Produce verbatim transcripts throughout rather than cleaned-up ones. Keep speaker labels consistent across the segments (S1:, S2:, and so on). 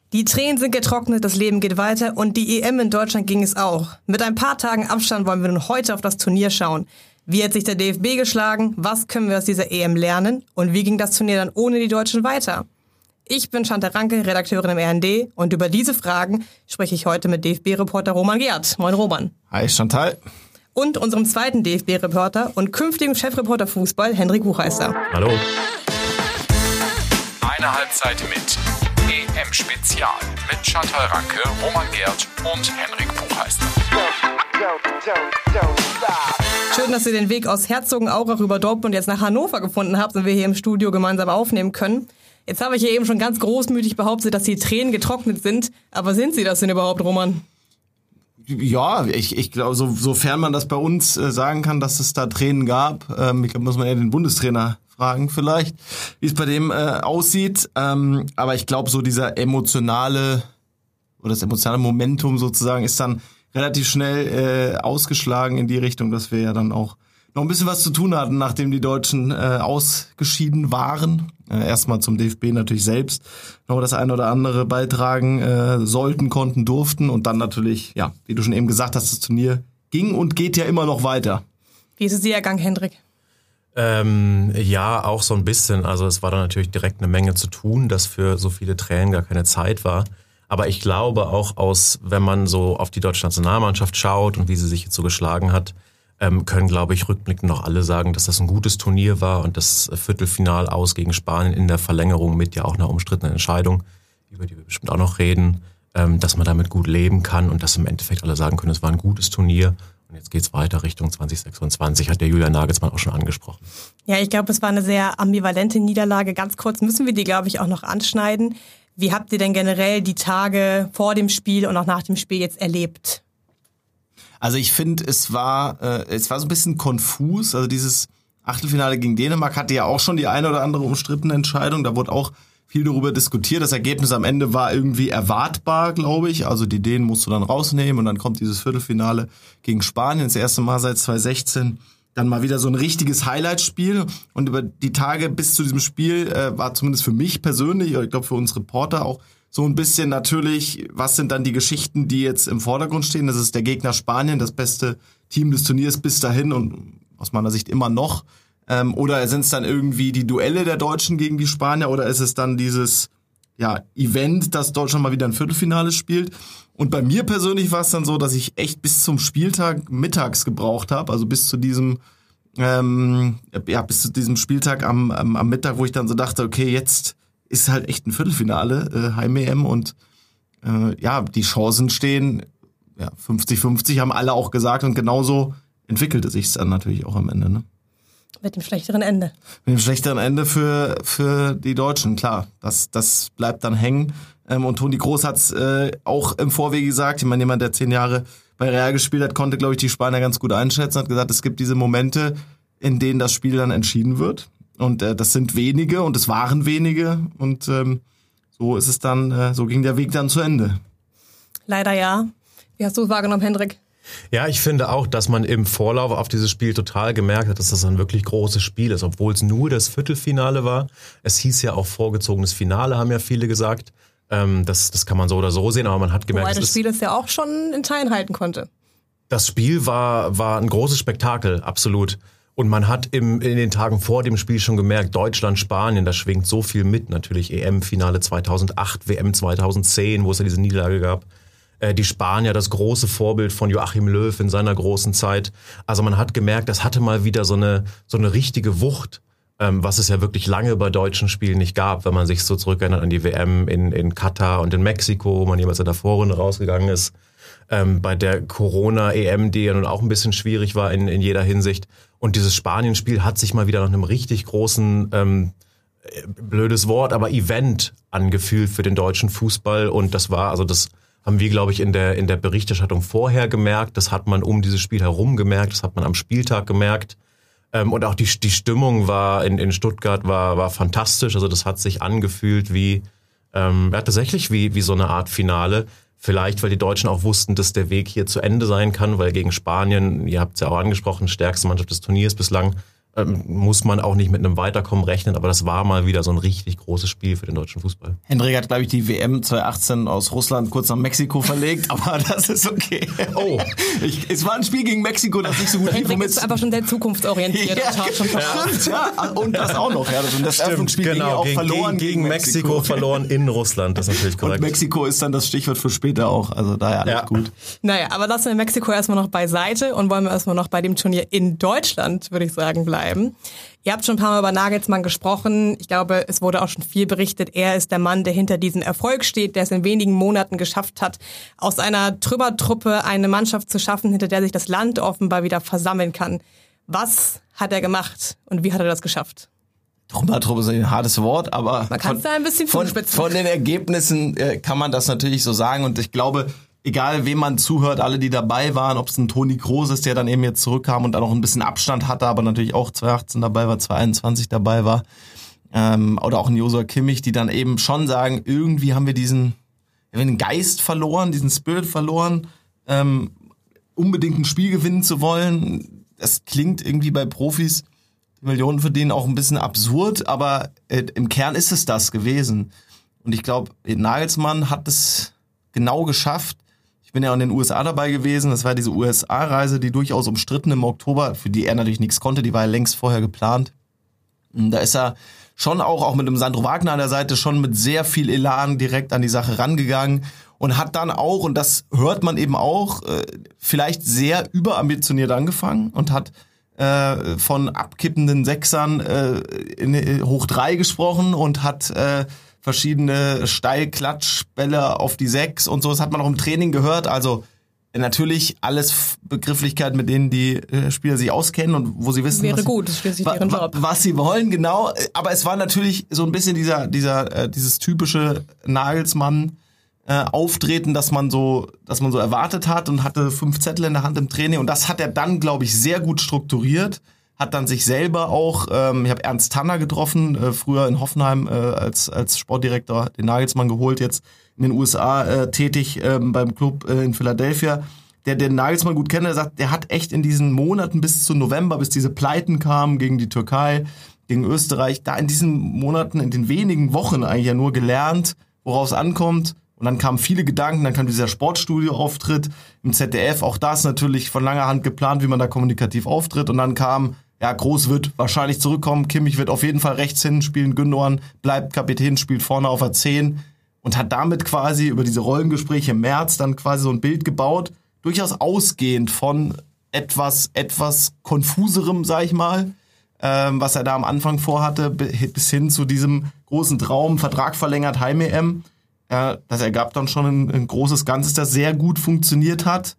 S1: Die Tränen sind getrocknet, das Leben geht weiter und die E M in Deutschland ging es auch. Mit ein paar Tagen Abstand wollen wir nun heute auf das Turnier schauen. Wie hat sich der D F B geschlagen? Was können wir aus dieser E M lernen? Und wie ging das Turnier dann ohne die Deutschen weiter? Ich bin Chantal Ranke, Redakteurin im R N D und über diese Fragen spreche ich heute mit D F B-Reporter Roman Geert. Moin Roman.
S2: Hi Chantal.
S1: Und unserem zweiten D F B-Reporter und künftigen Chefreporter Fußball, Henrik Buchheister.
S3: Hallo.
S4: Eine Halbzeit mit E M-Spezial mit Chantal Ranke, Roman Geert und Henrik Buchheister.
S1: Schön, dass ihr den Weg aus Herzogenaurach über Dortmund jetzt nach Hannover gefunden habt und wir hier im Studio gemeinsam aufnehmen können. Jetzt habe ich ja eben schon ganz großmütig behauptet, dass die Tränen getrocknet sind. Aber sind sie das denn überhaupt, Roman?
S2: Ja, ich, ich glaube, so, sofern man das bei uns äh, sagen kann, dass es da Tränen gab, ähm, ich glaube, muss man ja den Bundestrainer fragen vielleicht, wie es bei dem äh, aussieht. Ähm, aber ich glaube, so dieser emotionale oder das emotionale Momentum sozusagen ist dann relativ schnell äh, ausgeschlagen in die Richtung, dass wir ja dann auch noch ein bisschen was zu tun hatten, nachdem die Deutschen äh, ausgeschieden waren. Äh, erstmal zum D F B natürlich selbst noch das eine oder andere beitragen äh, sollten, konnten, durften. Und dann natürlich, ja, wie du schon eben gesagt hast, das Turnier ging und geht ja immer noch weiter.
S1: Wie ist es dir ergangen, Hendrik?
S3: Ähm, ja, auch so ein bisschen. Also es war dann natürlich direkt eine Menge zu tun, dass für so viele Tränen gar keine Zeit war. Aber ich glaube auch aus, wenn man so auf die deutsche Nationalmannschaft schaut und wie sie sich jetzt so geschlagen hat, ähm, können, glaube ich, rückblickend noch alle sagen, dass das ein gutes Turnier war und das Viertelfinal aus gegen Spanien in der Verlängerung mit ja auch einer umstrittenen Entscheidung, über die wir bestimmt auch noch reden, ähm, dass man damit gut leben kann und dass im Endeffekt alle sagen können, es war ein gutes Turnier. Und jetzt geht's weiter Richtung zwanzig sechsundzwanzig, hat der Julian Nagelsmann auch schon angesprochen.
S1: Ja, ich glaube, es war eine sehr ambivalente Niederlage. Ganz kurz müssen wir die, glaube ich, auch noch anschneiden. Wie habt ihr denn generell die Tage vor dem Spiel und auch nach dem Spiel jetzt erlebt?
S2: Also ich finde, es war äh, es war so ein bisschen konfus. Also dieses Achtelfinale gegen Dänemark hatte ja auch schon die eine oder andere umstrittene Entscheidung. Da wurde auch viel darüber diskutiert. Das Ergebnis am Ende war irgendwie erwartbar, glaube ich. Also die Dänen musst du dann rausnehmen und dann kommt dieses Viertelfinale gegen Spanien. Das erste Mal seit zwanzig sechzehn. Dann mal wieder so ein richtiges Highlight-Spiel. Und über die Tage bis zu diesem Spiel äh, war zumindest für mich persönlich, ich glaube für uns Reporter auch, so ein bisschen natürlich, was sind dann die Geschichten, die jetzt im Vordergrund stehen? Das ist der Gegner Spanien, das beste Team des Turniers bis dahin und aus meiner Sicht immer noch. Ähm, oder sind es dann irgendwie die Duelle der Deutschen gegen die Spanier oder ist es dann dieses ja Event, dass Deutschland mal wieder ein Viertelfinale spielt? Und bei mir persönlich war es dann so, dass ich echt bis zum Spieltag mittags gebraucht habe, also bis zu diesem ähm, ja bis zu diesem Spieltag am, am, am Mittag, wo ich dann so dachte, okay, jetzt ist halt echt ein Viertelfinale, äh, Heim-E M und äh, ja, die Chancen stehen ja, fünfzig fünfzig, haben alle auch gesagt und genauso entwickelte sich's dann natürlich auch am Ende, ne?
S1: Mit dem schlechteren Ende.
S2: Mit dem schlechteren Ende für für die Deutschen, klar. Das das bleibt dann hängen. Ähm, und Toni Kroos hat's äh, auch im Vorwege gesagt. Ich meine, jemand, der zehn Jahre bei Real gespielt hat, konnte, glaube ich, die Spanier ganz gut einschätzen. Hat gesagt, es gibt diese Momente, in denen das Spiel dann entschieden wird. Und äh, das sind wenige und es waren wenige. Und ähm, so ist es dann, äh, so ging der Weg dann zu Ende.
S1: Leider ja. Wie hast du es wahrgenommen, Hendrik?
S3: Ja, ich finde auch, dass man im Vorlauf auf dieses Spiel total gemerkt hat, dass das ein wirklich großes Spiel ist, obwohl es nur das Viertelfinale war. Es hieß ja auch vorgezogenes Finale, haben ja viele gesagt. Ähm, das, das kann man so oder so sehen, aber man hat gemerkt,
S1: Wobei das Spiel es ja auch schon in Teilen halten konnte.
S3: Das Spiel war, war ein großes Spektakel, absolut. Und man hat im, in den Tagen vor dem Spiel schon gemerkt, Deutschland, Spanien, da schwingt so viel mit. Natürlich E M-Finale zweitausendacht, W M zweitaudzehn, wo es ja diese Niederlage gab. Die Spanier, das große Vorbild von Joachim Löw in seiner großen Zeit. Also man hat gemerkt, das hatte mal wieder so eine so eine richtige Wucht, ähm, was es ja wirklich lange bei deutschen Spielen nicht gab, wenn man sich so zurückerinnert an die W M in in Katar und in Mexiko, wo man jeweils in der Vorrunde rausgegangen ist. Ähm, bei der Corona-E M, die ja nun auch ein bisschen schwierig war in in jeder Hinsicht. Und dieses Spanien-Spiel hat sich mal wieder nach einem richtig großen, ähm, blödes Wort, aber Event angefühlt für den deutschen Fußball. Und das war, also das haben wir, glaube ich, in der in der Berichterstattung vorher gemerkt. Das hat man um dieses Spiel herum gemerkt. Das hat man am Spieltag gemerkt. Ähm, und auch die die Stimmung war in in Stuttgart war war fantastisch. Also das hat sich angefühlt wie ähm, ja, tatsächlich wie wie so eine Art Finale. Vielleicht, weil die Deutschen auch wussten, dass der Weg hier zu Ende sein kann, weil gegen Spanien, ihr habt es ja auch angesprochen, stärkste Mannschaft des Turniers bislang, ähm, muss man auch nicht mit einem Weiterkommen rechnen, aber das war mal wieder so ein richtig großes Spiel für den deutschen Fußball.
S2: Henrik hat, glaube ich, die W M zwanzig achtzehn aus Russland kurz nach Mexiko verlegt, aber das ist okay.
S3: Oh.
S2: Ich, es war ein Spiel gegen Mexiko, das nicht so gut lief.
S1: Henrik ist einfach schon sehr zukunftsorientiert.
S2: Ja,
S1: und schaut schon
S2: stimmt, ja. Und das auch noch. Ja. Und das Eröffnungsspiel ging ja
S3: genau,
S2: auch
S3: gegen,
S2: verloren
S3: gegen, gegen Mexiko, Mexiko verloren in Russland, das ist natürlich korrekt.
S2: Und Mexiko ist dann das Stichwort für später auch, also daher alles
S3: ja.
S2: gut.
S1: Naja, aber lassen wir Mexiko erstmal noch beiseite und wollen wir erstmal noch bei dem Turnier in Deutschland, würde ich sagen, bleiben. Ihr habt schon ein paar Mal über Nagelsmann gesprochen. Ich glaube, es wurde auch schon viel berichtet. Er ist der Mann, der hinter diesem Erfolg steht, der es in wenigen Monaten geschafft hat, aus einer Trümmertruppe eine Mannschaft zu schaffen, hinter der sich das Land offenbar wieder versammeln kann. Was hat er gemacht und wie hat er das geschafft?
S2: Trümmertruppe ist ein hartes Wort, aber
S1: man kann es da ein bisschen
S2: von,
S1: zuspitzen.
S2: Von den Ergebnissen äh, kann man das natürlich so sagen und ich glaube, egal wem man zuhört, alle, die dabei waren, ob es ein Toni Kroos ist, der dann eben jetzt zurückkam und dann auch ein bisschen Abstand hatte, aber natürlich auch zwanzig achtzehn dabei war, zwanzig einundzwanzig dabei war, ähm, oder auch ein Joshua Kimmich, die dann eben schon sagen, irgendwie haben wir diesen, wir haben den Geist verloren, diesen Spirit verloren, ähm, unbedingt ein Spiel gewinnen zu wollen. Das klingt irgendwie bei Profis, die Millionen verdienen, auch ein bisschen absurd, aber äh, im Kern ist es das gewesen. Und ich glaube, Nagelsmann hat es genau geschafft. Ich bin ja auch in den U S A dabei gewesen. Das war diese U S A-Reise, die durchaus umstritten im Oktober, für die er natürlich nichts konnte. Die war ja längst vorher geplant. Und da ist er schon auch, auch mit dem Sandro Wagner an der Seite, schon mit sehr viel Elan direkt an die Sache rangegangen und hat dann auch, und das hört man eben auch, vielleicht sehr überambitioniert angefangen und hat äh, von abkippenden Sechsern äh, in hoch drei gesprochen und hat äh, verschiedene Steilklatschbälle auf die Sechs und so. Das hat man auch im Training gehört. Also natürlich alles Begrifflichkeiten, mit denen die äh, Spieler sich auskennen und wo sie wissen,
S1: wäre
S2: was,
S1: gut, das schließlich
S2: wa-
S1: deren
S2: wa-
S1: Job.
S2: was sie wollen, genau. Aber es war natürlich so ein bisschen dieser, dieser, äh, dieses typische Nagelsmann äh, Auftreten, dass man so, dass man so erwartet hat und hatte fünf Zettel in der Hand im Training und das hat er dann, glaube ich, sehr gut strukturiert. Hat dann sich selber auch, ähm, ich habe Ernst Tanner getroffen, äh, früher in Hoffenheim äh, als als Sportdirektor, den Nagelsmann geholt, jetzt in den U S A äh, tätig ähm, beim Club äh, in Philadelphia, der den Nagelsmann gut kennt, der sagt, der hat echt in diesen Monaten bis zu November, bis diese Pleiten kamen gegen die Türkei, gegen Österreich, da in diesen Monaten, in den wenigen Wochen eigentlich ja nur gelernt, worauf es ankommt. Und dann kamen viele Gedanken, dann kam dieser Sportstudio-Auftritt im Z D F, auch das natürlich von langer Hand geplant, wie man da kommunikativ auftritt. Und dann kam, ja, Groß wird wahrscheinlich zurückkommen, Kimmich wird auf jeden Fall rechts hinten spielen, Gündogan bleibt Kapitän, spielt vorne auf der zehn und hat damit quasi über diese Rollengespräche im März dann quasi so ein Bild gebaut, durchaus ausgehend von etwas, etwas konfuserem, sag ich mal, ähm, was er da am Anfang vorhatte, bis hin zu diesem großen Traum, Vertrag verlängert, Heim-E M. Äh, das ergab dann schon ein, ein großes Ganzes, das sehr gut funktioniert hat,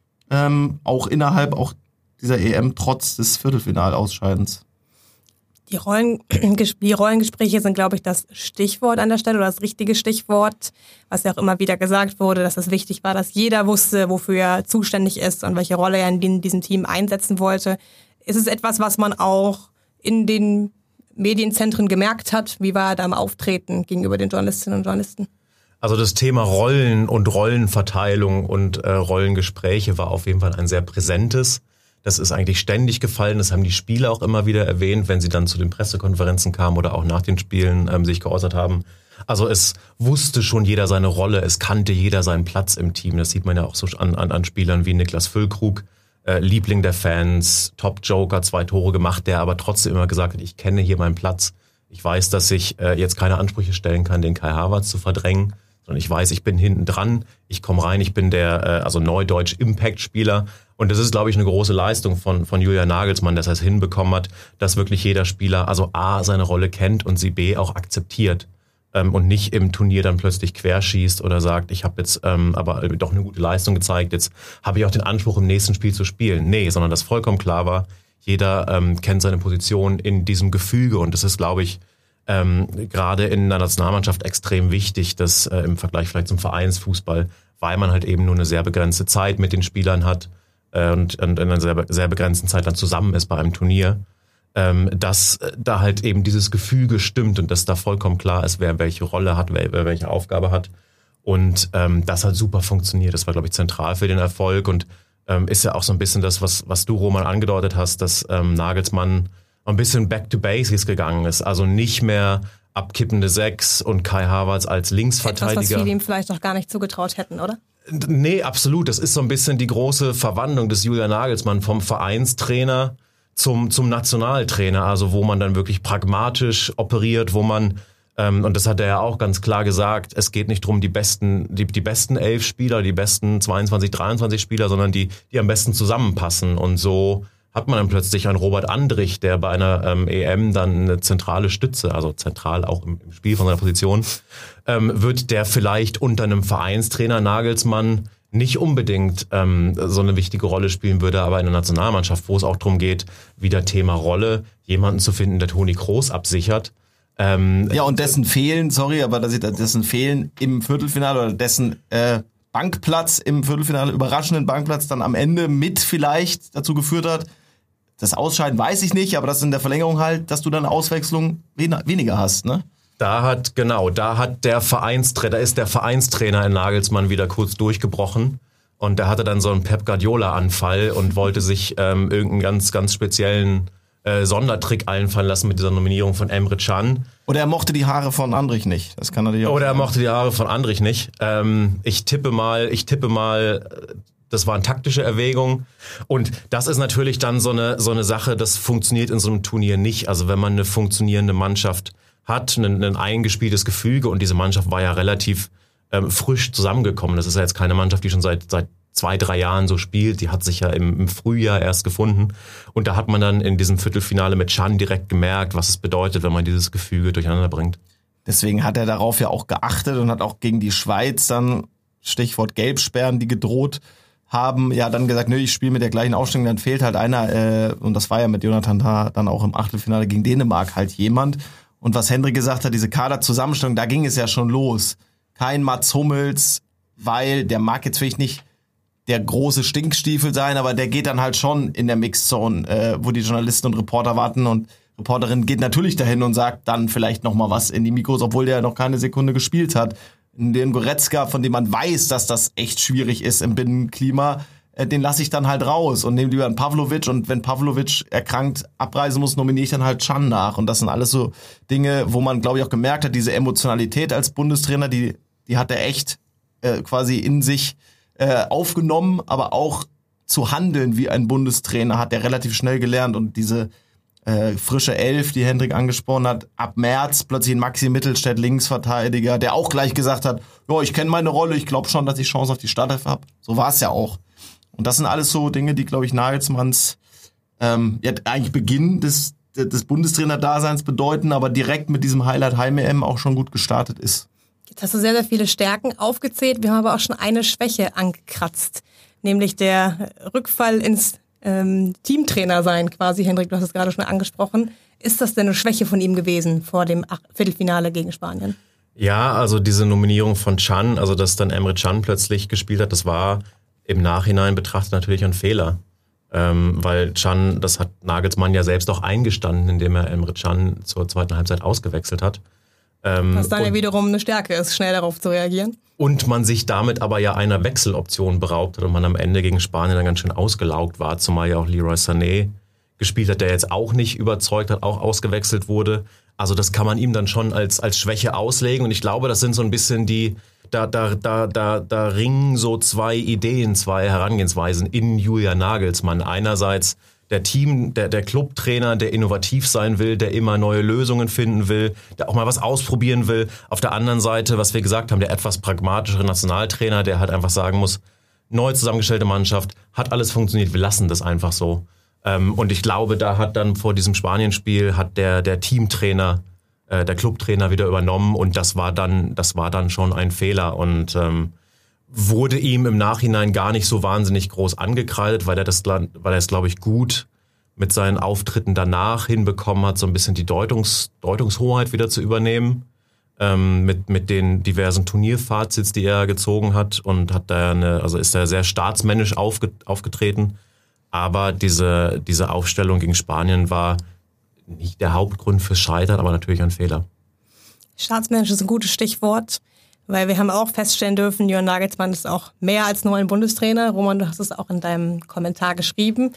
S2: ähm, auch innerhalb auch dieser E M trotz des Viertelfinalausscheidens.
S1: Die, Rollen, die Rollengespräche sind, glaube ich, das Stichwort an der Stelle oder das richtige Stichwort, was ja auch immer wieder gesagt wurde, dass es wichtig war, dass jeder wusste, wofür er zuständig ist und welche Rolle er in diesem Team einsetzen wollte. Ist es etwas, was man auch in den Medienzentren gemerkt hat? Wie war er da im Auftreten gegenüber den Journalistinnen und Journalisten?
S3: Also das Thema Rollen und Rollenverteilung und äh, Rollengespräche war auf jeden Fall ein sehr präsentes. Das ist eigentlich ständig gefallen. Das haben die Spieler auch immer wieder erwähnt, wenn sie dann zu den Pressekonferenzen kamen oder auch nach den Spielen ähm, sich geäußert haben. Also es wusste schon jeder seine Rolle, es kannte jeder seinen Platz im Team. Das sieht man ja auch so an, an, an Spielern wie Niklas Füllkrug, äh, Liebling der Fans, Top-Joker, zwei Tore gemacht, der aber trotzdem immer gesagt hat, ich kenne hier meinen Platz. Ich weiß, dass ich äh, jetzt keine Ansprüche stellen kann, den Kai Havertz zu verdrängen, sondern ich weiß, ich bin hinten dran, ich komme rein, ich bin der, äh, also neudeutsch Impact-Spieler. Und das ist, glaube ich, eine große Leistung von von Julian Nagelsmann, dass er es hinbekommen hat, dass wirklich jeder Spieler also A, seine Rolle kennt und sie B, auch akzeptiert ähm, und nicht im Turnier dann plötzlich querschießt oder sagt, ich habe jetzt ähm, aber doch eine gute Leistung gezeigt, jetzt habe ich auch den Anspruch, im nächsten Spiel zu spielen. Nee, sondern dass vollkommen klar war, jeder ähm, kennt seine Position in diesem Gefüge und das ist, glaube ich, ähm, gerade in der Nationalmannschaft extrem wichtig, dass äh, im Vergleich vielleicht zum Vereinsfußball, weil man halt eben nur eine sehr begrenzte Zeit mit den Spielern hat, und in einer sehr, sehr begrenzten Zeit dann zusammen ist bei einem Turnier, ähm, dass da halt eben dieses Gefüge stimmt und dass da vollkommen klar ist, wer welche Rolle hat, wer, wer welche Aufgabe hat und ähm, das hat super funktioniert. Das war, glaube ich, zentral für den Erfolg und ähm, ist ja auch so ein bisschen das, was, was du, Roman, angedeutet hast, dass ähm, Nagelsmann ein bisschen back to basics gegangen ist. Also nicht mehr abkippende Sechs und Kai Havertz als Linksverteidiger.
S1: Etwas, was viele ihm vielleicht noch gar nicht zugetraut hätten, oder?
S3: Nee, absolut. Das ist so ein bisschen die große Verwandlung des Julian Nagelsmann vom Vereinstrainer zum, zum Nationaltrainer. Also wo man dann wirklich pragmatisch operiert, wo man, ähm, und das hat er ja auch ganz klar gesagt, es geht nicht darum, die besten, die, die besten elf Spieler, die besten zweiundzwanzig, dreiundzwanzig Spieler, sondern die, die am besten zusammenpassen. Und so hat man dann plötzlich einen Robert Andrich, der bei einer ähm, E M dann eine zentrale Stütze, also zentral auch im, im Spiel von seiner Position, ähm, wird, der vielleicht unter einem Vereinstrainer Nagelsmann nicht unbedingt ähm, so eine wichtige Rolle spielen würde, aber in der Nationalmannschaft, wo es auch darum geht, wieder Thema Rolle, jemanden zu finden, der Toni Kroos absichert. Ähm,
S2: ja, und dessen Fehlen, sorry, aber dass dessen Fehlen im Viertelfinale oder dessen äh, Bankplatz im Viertelfinale, überraschenden Bankplatz dann am Ende mit vielleicht dazu geführt hat, das Ausscheiden weiß ich nicht, aber das in der Verlängerung halt, dass du dann Auswechslung wen- weniger hast, ne?
S3: Da hat, genau, da hat der Vereinstrainer, da ist der Vereinstrainer in Nagelsmann wieder kurz durchgebrochen und da hatte dann so einen Pep Guardiola-Anfall und wollte sich ähm, irgendeinen ganz, ganz speziellen äh, Sondertrick einfallen lassen mit dieser Nominierung von Emre Can.
S2: Oder er mochte die Haare von Andrich nicht. Das kann natürlich auch
S3: Oder er
S2: sein.
S3: mochte die Haare von Andrich nicht. Ähm, ich tippe mal, ich tippe mal, das waren taktische Erwägungen. Und das ist natürlich dann so eine, so eine Sache, das funktioniert in so einem Turnier nicht. Also wenn man eine funktionierende Mannschaft hat, ein, ein eingespieltes Gefüge, und diese Mannschaft war ja relativ ähm, frisch zusammengekommen. Das ist ja jetzt keine Mannschaft, die schon seit, seit zwei, drei Jahren so spielt. Die hat sich ja im, im Frühjahr erst gefunden. Und da hat man dann in diesem Viertelfinale mit Can direkt gemerkt, was es bedeutet, wenn man dieses Gefüge durcheinander bringt.
S2: Deswegen hat er darauf ja auch geachtet und hat auch gegen die Schweiz dann, Stichwort Gelbsperren, die gedroht haben, ja dann gesagt, nö, ich spiele mit der gleichen Aufstellung, dann fehlt halt einer, äh, und das war ja mit Jonathan Tah dann auch im Achtelfinale gegen Dänemark halt jemand. Und was Hendrik gesagt hat, diese Kaderzusammenstellung, da ging es ja schon los. Kein Mats Hummels, weil der mag jetzt vielleicht nicht der große Stinkstiefel sein, aber der geht dann halt schon in der Mixzone, äh, wo die Journalisten und Reporter warten, und Reporterin geht natürlich dahin und sagt dann vielleicht nochmal was in die Mikros, obwohl der noch keine Sekunde gespielt hat. Den Goretzka, von dem man weiß, dass das echt schwierig ist im Binnenklima, äh, den lasse ich dann halt raus und nehme lieber einen Pavlovic, und wenn Pavlovic erkrankt abreisen muss, nominiere ich dann halt Can nach. Und das sind alles so Dinge, wo man, glaube ich, auch gemerkt hat, diese Emotionalität als Bundestrainer, die, die hat er echt äh, quasi in sich äh, aufgenommen, aber auch zu handeln wie ein Bundestrainer hat er relativ schnell gelernt, und diese Äh, frische Elf, die Hendrik angesprochen hat, ab März plötzlich ein Maxi Mittelstädt, Linksverteidiger, der auch gleich gesagt hat, ja, ich kenne meine Rolle, ich glaube schon, dass ich Chance auf die Startelf habe. So war es ja auch. Und das sind alles so Dinge, die, glaube ich, Nagelsmanns ähm, ja, eigentlich Beginn des, des Bundestrainer-Daseins bedeuten, aber direkt mit diesem Highlight Heim-E M auch schon gut gestartet ist.
S1: Jetzt hast du sehr, sehr viele Stärken aufgezählt. Wir haben aber auch schon eine Schwäche angekratzt, nämlich der Rückfall ins Ähm, Teamtrainer sein quasi. Hendrik, du hast es gerade schon angesprochen. Ist das denn eine Schwäche von ihm gewesen vor dem Viertelfinale gegen Spanien?
S3: Ja, also diese Nominierung von Can, also dass dann Emre Can plötzlich gespielt hat, das war im Nachhinein betrachtet natürlich ein Fehler. Ähm, weil Can, das hat Nagelsmann ja selbst auch eingestanden, indem er Emre Can zur zweiten Halbzeit ausgewechselt hat. Ähm,
S1: Was dann ja wiederum eine Stärke ist, schnell darauf zu reagieren.
S3: Und man sich damit aber ja einer Wechseloption beraubt hat und man am Ende gegen Spanien dann ganz schön ausgelaugt war, zumal ja auch Leroy Sané gespielt hat, der jetzt auch nicht überzeugt hat, auch ausgewechselt wurde. Also das kann man ihm dann schon als als Schwäche auslegen, und ich glaube, das sind so ein bisschen die, da da da da da ringen so zwei Ideen, zwei Herangehensweisen in Julian Nagelsmann. Einerseits der Team, der, der Clubtrainer, der innovativ sein will, der immer neue Lösungen finden will, der auch mal was ausprobieren will. Auf der anderen Seite, was wir gesagt haben, der etwas pragmatischere Nationaltrainer, der halt einfach sagen muss, neu zusammengestellte Mannschaft, hat alles funktioniert, wir lassen das einfach so. Und ich glaube, da hat dann vor diesem Spanienspiel hat der, der Teamtrainer, äh, der Clubtrainer wieder übernommen, und das war dann, das war dann schon ein Fehler, und ähm, wurde ihm im Nachhinein gar nicht so wahnsinnig groß angekreidet, weil er das, weil er es, glaube ich, gut mit seinen Auftritten danach hinbekommen hat, so ein bisschen die Deutungs, Deutungshoheit wieder zu übernehmen, ähm, mit, mit den diversen Turnierfazits, die er gezogen hat, und hat da eine, also ist er sehr staatsmännisch aufge, aufgetreten. Aber diese, diese Aufstellung gegen Spanien war nicht der Hauptgrund fürs Scheitern, aber natürlich ein Fehler.
S1: Staatsmännisch ist ein gutes Stichwort. Weil wir haben auch feststellen dürfen, Julian Nagelsmann ist auch mehr als nur ein Bundestrainer. Roman, du hast es auch in deinem Kommentar geschrieben.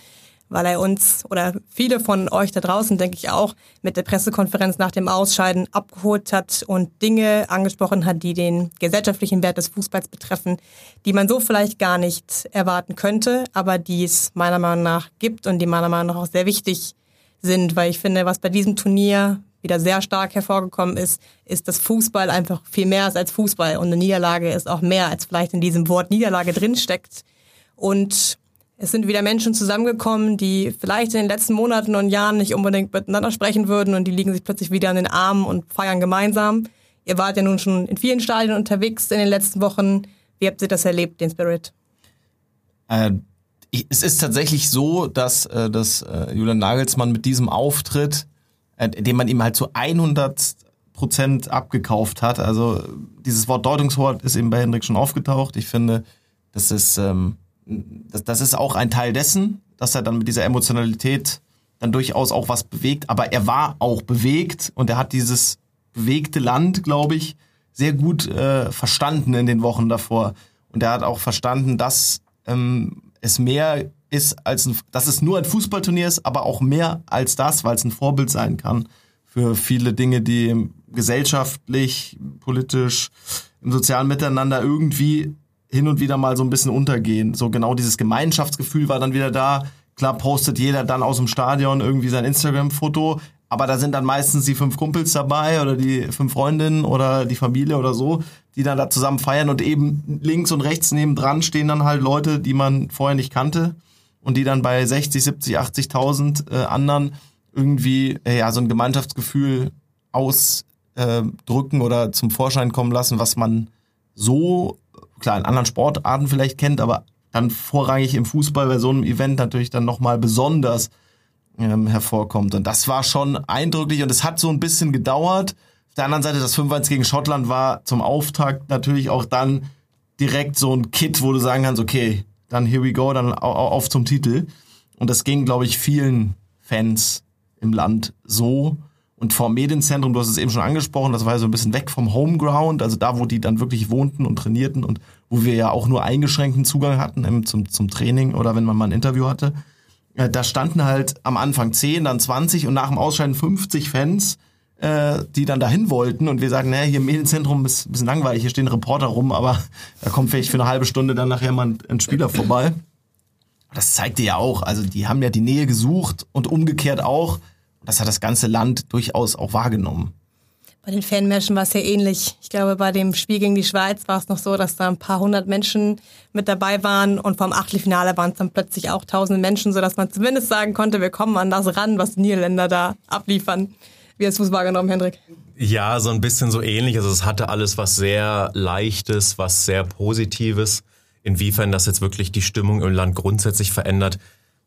S1: weil er uns oder viele von euch da draußen, denke ich auch, mit der Pressekonferenz nach dem Ausscheiden abgeholt hat und Dinge angesprochen hat, die den gesellschaftlichen Wert des Fußballs betreffen, die man so vielleicht gar nicht erwarten könnte, aber die es meiner Meinung nach gibt und die meiner Meinung nach auch sehr wichtig sind, weil ich finde, was bei diesem Turnier wieder sehr stark hervorgekommen ist, ist, dass Fußball einfach viel mehr ist als Fußball und eine Niederlage ist auch mehr, als vielleicht in diesem Wort Niederlage drinsteckt. Und es sind wieder Menschen zusammengekommen, die vielleicht in den letzten Monaten und Jahren nicht unbedingt miteinander sprechen würden und die liegen sich plötzlich wieder an den Armen und feiern gemeinsam. Ihr wart ja nun schon in vielen Stadien unterwegs in den letzten Wochen. Wie habt ihr das erlebt, den Spirit?
S2: Äh, es ist tatsächlich so, dass, äh, dass äh, Julian Nagelsmann mit diesem Auftritt, äh, den man ihm halt zu hundert Prozent abgekauft hat, also dieses Wort Deutungshoheit ist eben bei Henrik schon aufgetaucht. Ich finde, das ist... Ähm, Das, das ist auch ein Teil dessen, dass er dann mit dieser Emotionalität dann durchaus auch was bewegt. Aber er war auch bewegt und er hat dieses bewegte Land, glaube ich, sehr gut äh, verstanden in den Wochen davor. Und er hat auch verstanden, dass ähm, es mehr ist als ein, dass es nur ein Fußballturnier ist, aber auch mehr als das, weil es ein Vorbild sein kann für viele Dinge, die gesellschaftlich, politisch, im sozialen Miteinander irgendwie hin und wieder mal so ein bisschen untergehen. So genau dieses Gemeinschaftsgefühl war dann wieder da. Klar postet jeder dann aus dem Stadion irgendwie sein Instagram-Foto, aber da sind dann meistens die fünf Kumpels dabei oder die fünf Freundinnen oder die Familie oder so, die dann da zusammen feiern und eben links und rechts nebendran stehen dann halt Leute, die man vorher nicht kannte und die dann bei sechzig, siebzig, achtzigtausend äh, anderen irgendwie äh, ja so ein Gemeinschaftsgefühl ausdrücken äh, oder zum Vorschein kommen lassen, was man so klar in anderen Sportarten vielleicht kennt, aber dann vorrangig im Fußball bei so einem Event natürlich dann nochmal besonders ähm, hervorkommt. Und das war schon eindrücklich und es hat so ein bisschen gedauert. Auf der anderen Seite, das fünf eins gegen Schottland war zum Auftakt natürlich auch dann direkt so ein Kit, wo du sagen kannst, okay, dann here we go, dann auf zum Titel. Und das ging, glaube ich, vielen Fans im Land so. Und vom Medienzentrum, du hast es eben schon angesprochen, das war ja so ein bisschen weg vom Homeground, also da, wo die dann wirklich wohnten und trainierten und wo wir ja auch nur eingeschränkten Zugang hatten im, zum, zum Training oder wenn man mal ein Interview hatte. Äh, da standen halt am Anfang zehn, dann zwanzig und nach dem Ausscheiden fünfzig Fans, äh, die dann dahin wollten. Und wir sagen, naja, hier im Medienzentrum ist ein bisschen langweilig, hier stehen Reporter rum, aber da kommt vielleicht für eine halbe Stunde dann nachher mal ein, ein Spieler vorbei. Das zeigte ja auch, also die haben ja die Nähe gesucht und umgekehrt auch. Das hat das ganze Land durchaus auch wahrgenommen.
S1: Bei den Fanmärschen war es ja ähnlich. Ich glaube, bei dem Spiel gegen die Schweiz war es noch so, dass da ein paar hundert Menschen mit dabei waren und vom Achtelfinale waren es dann plötzlich auch tausende Menschen, sodass man zumindest sagen konnte, wir kommen an das ran, was die Niederländer da abliefern. Wie hast du es wahrgenommen, Hendrik?
S3: Ja, so ein bisschen so ähnlich. Also es hatte alles was sehr Leichtes, was sehr Positives. Inwiefern das jetzt wirklich die Stimmung im Land grundsätzlich verändert,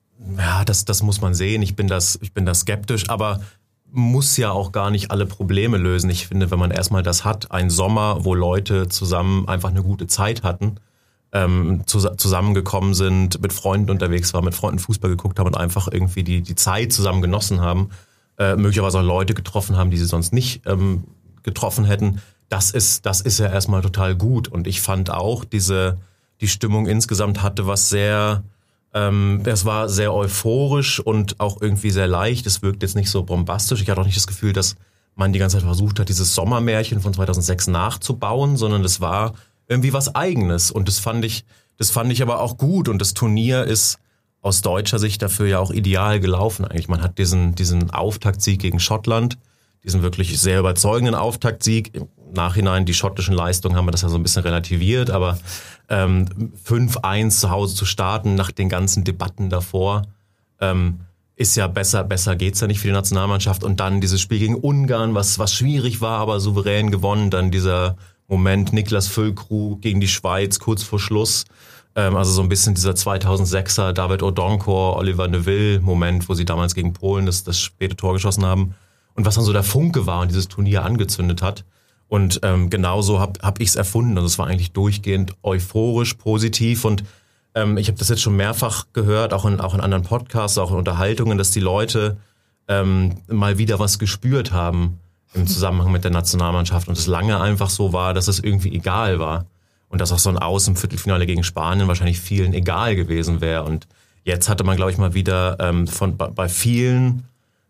S3: ja, das, das muss man sehen. Ich bin das, ich bin da skeptisch, aber muss ja auch gar nicht alle Probleme lösen. Ich finde, wenn man erstmal das hat, ein Sommer, wo Leute zusammen einfach eine gute Zeit hatten, ähm, zu, zusammengekommen sind, mit Freunden unterwegs waren, mit Freunden Fußball geguckt haben und einfach irgendwie die, die Zeit zusammen genossen haben, äh, möglicherweise auch Leute getroffen haben, die sie sonst nicht ähm, getroffen hätten. Das ist, das ist ja erstmal total gut. Und ich fand auch, diese, die Stimmung insgesamt hatte was sehr... Ähm, es war sehr euphorisch und auch irgendwie sehr leicht. Es wirkt jetzt nicht so bombastisch. Ich hatte auch nicht das Gefühl, dass man die ganze Zeit versucht hat, dieses Sommermärchen von zweitausendsechs nachzubauen, sondern es war irgendwie was Eigenes. Und das fand ich, das fand ich aber auch gut. Und das Turnier ist aus deutscher Sicht dafür ja auch ideal gelaufen eigentlich. Man hat diesen, diesen Auftaktsieg gegen Schottland, diesen wirklich sehr überzeugenden Auftaktsieg. Im Nachhinein, die schottischen Leistungen haben wir das ja so ein bisschen relativiert, aber ähm, fünf eins zu Hause zu starten nach den ganzen Debatten davor, ähm, ist ja besser, besser geht's ja nicht für die Nationalmannschaft. Und dann dieses Spiel gegen Ungarn, was, was schwierig war, aber souverän gewonnen. Dann dieser Moment Niklas Füllkrug gegen die Schweiz kurz vor Schluss. Ähm, also so ein bisschen dieser zweitausendsechser David Odonkor, Oliver Neville Moment, wo sie damals gegen Polen das, das späte Tor geschossen haben. Und was dann so der Funke war und dieses Turnier angezündet hat. Und ähm, genauso habe hab ich es erfunden. Also es war eigentlich durchgehend euphorisch, positiv. Und ähm, ich habe das jetzt schon mehrfach gehört, auch in, auch in anderen Podcasts, auch in Unterhaltungen, dass die Leute ähm, mal wieder was gespürt haben im Zusammenhang mit der Nationalmannschaft. Und es lange einfach so war, dass es irgendwie egal war. Und dass auch so ein Aus im Viertelfinale gegen Spanien wahrscheinlich vielen egal gewesen wäre. Und Jetzt hatte man, glaube ich, mal wieder ähm, von bei, bei vielen,